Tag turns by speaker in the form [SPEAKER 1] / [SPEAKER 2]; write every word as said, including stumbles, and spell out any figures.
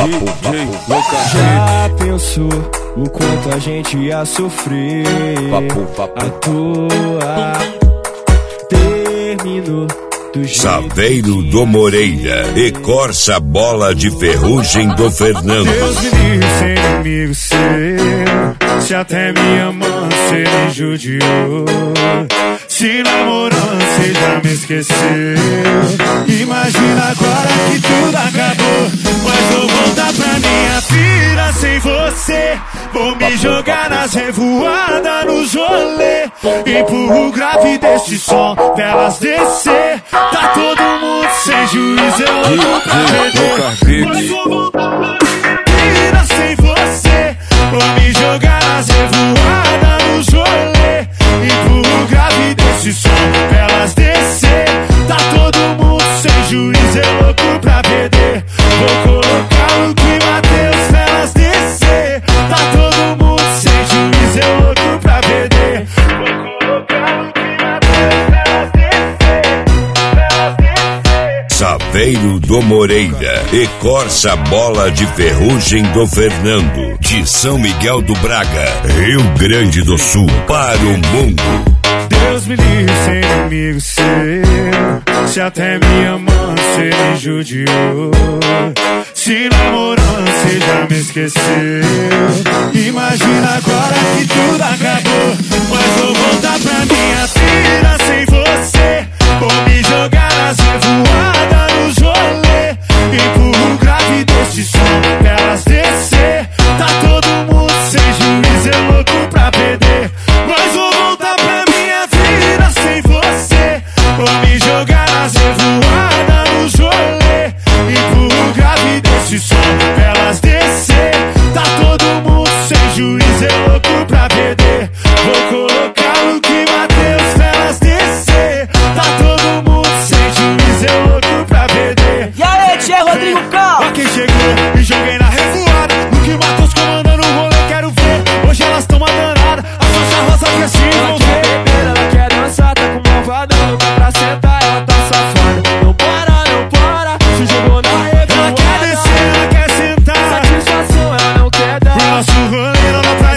[SPEAKER 1] papo, papo.
[SPEAKER 2] Já pensou o quanto a gente ia sofrer?
[SPEAKER 1] Papo, papo.
[SPEAKER 2] À toa terminou do jeito
[SPEAKER 3] Saveiro do Moreira e Corsa Bola de Ferrugem do Fernando.
[SPEAKER 2] Deus me livre sem inimigo seu. Se até minha mãe cê me judiou, se namorando cê já me esqueceu. Imagina agora que tudo acabou, mas vou voltar pra minha vida sem você. Vou me jogar nas revoadas, nos rolê, empurro o grave desse som pra elas descer. Tá todo mundo sem juízo, eu louco pra perder, mas vou voltar pra minha vida sem você. Vou me jogar nas revoadas, nos rolê, empurro o grave desse som pra elas descer. Tá todo mundo sem juízo, eu louco pra perder. Vou colocar o clima Deus pra elas descer. Tá todo mundo sem juízo, eu louco pra perder. Vou colocar o clima Deus pra elas descer, pra elas descer.
[SPEAKER 3] Saveiro do Moreira e Corsa Bola de Ferrugem do Fernando, de São Miguel do Braga, Rio Grande do Sul, para o mundo.
[SPEAKER 2] Deus me livre sem inimigo seu. Se até minha mãe cê me judiou, se namorando cê já me esqueceu. Imagina agora que tudo acabou, mas vou voltar pra minha vida sem você. Vou me jogar nas revoadas, nos rolê, empurro o grave desse som pra elas descer. Tá todo mundo sem juízo, eu louco pra perder, mas vou voltar pra minha vida sem você. Vou me jogar nas revoadas, nos rolê, empurro o grave desse som pra elas descer. Tá todo mundo sem juízo, eu louco pra perder. Vou colocar o clima Deus pra elas descer. Tá todo mundo sem juízo, eu louco pra perder.
[SPEAKER 4] E aí, tchê, Rodrigo Cal?
[SPEAKER 2] Ó quem chegou, me joguei na revoada, no que Matheus comandando o rolê, quero ver. Hoje elas tão mandanadas, a faixa rosa que assim vão ver. Ela quer beber, ela quer dançar, tá com malvadão, não dá pra sentar, ela tá safada. Não para, não para, se jogou na revoada. Ela quer descer, ela quer sentar, satisfação ela não quer dar. O nosso rolê não dá pra